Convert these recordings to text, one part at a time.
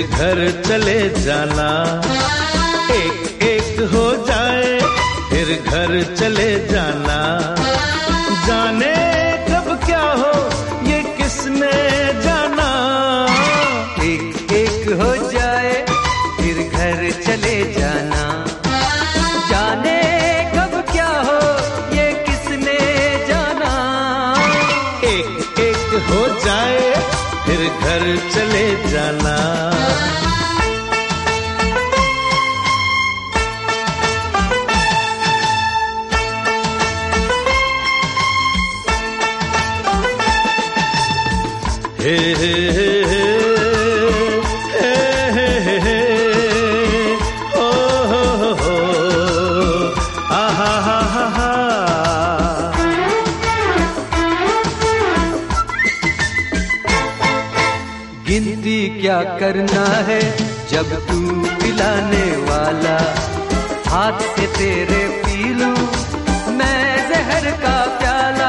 फिर घर चले जाना। एक एक हो जाए फिर घर चले जाना। जाने कब क्या हो ये किसने जाना। एक एक हो जाए फिर घर चले जाना। जाने कब क्या हो ये किसने जाना। एक एक हो जाए फिर घर चले जाना। हे हे हे हे हे हे ओ हो आहा हा हा हा। गिनती क्या करना है जब तू पिलाने वाला। हाथ से तेरे पी लूं मैं जहर का प्याला।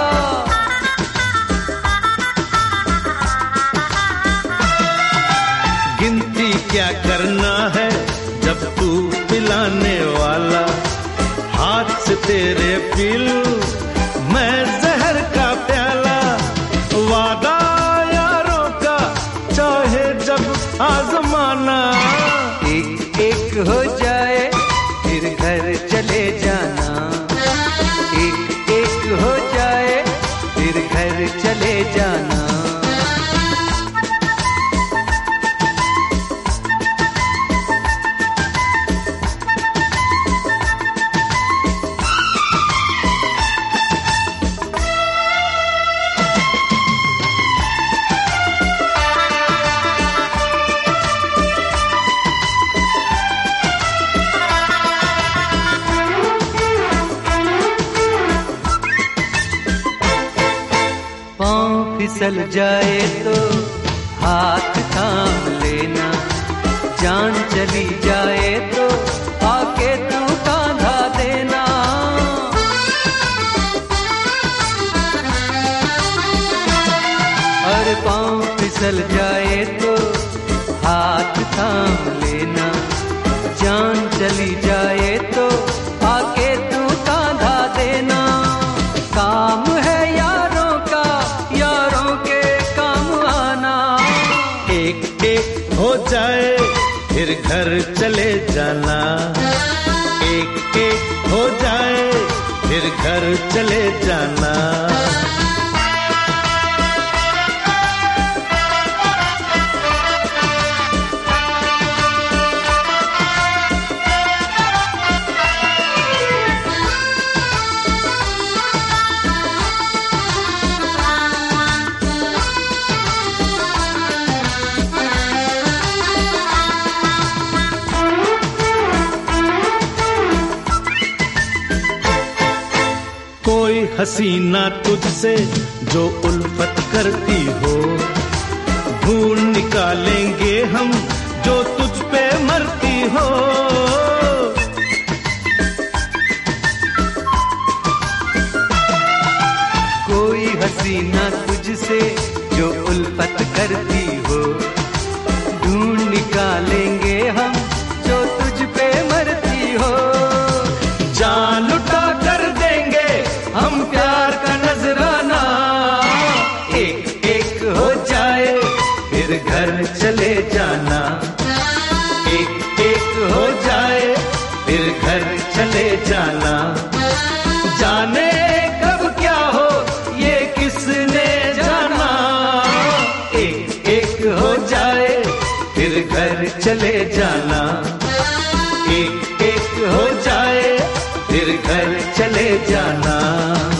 गिनती क्या करना है जब तू पिलाने वाला। हाथ से तेरे पी लूं मैं जहर का प्याला। वादा यारों का चाहे जब आजमाना। एक एक हो जाए फिर घर चले जाना। एक एक हो जाए फिर घर चले जाना। फिसल जाए तो हाथ थाम लेना। जान चली जाए तो आके तू कांधा देना। और पाँव फिसल जाए तो हाथ थाम लेना। जान चली जाए तो आके तू कांधा देना। काम है यारों का यारों के काम आना। एक एक हो जाए फिर घर चले जाना। एक एक हो जाए फिर घर चले जाना। कोई हसीना तुझसे जो उल्फत करती हो। ढूंढ निकालेंगे हम जो तुझ पे मरती हो। कोई हसीना तुझसे जो उल्फत करती हो। ढूंढ निकालेंगे हम जो तुझ पे मरती हो। जान लुटा कर देंगे हम प्यार का नजराना। एक एक हो जाए फिर घर चले जाना। एक एक हो जाए फिर घर चले जाना। जाने कब क्या हो ये किसने जाना। एक एक हो जाए फिर घर चले जाना। एक एक हो जाए फिर घर चले जाना।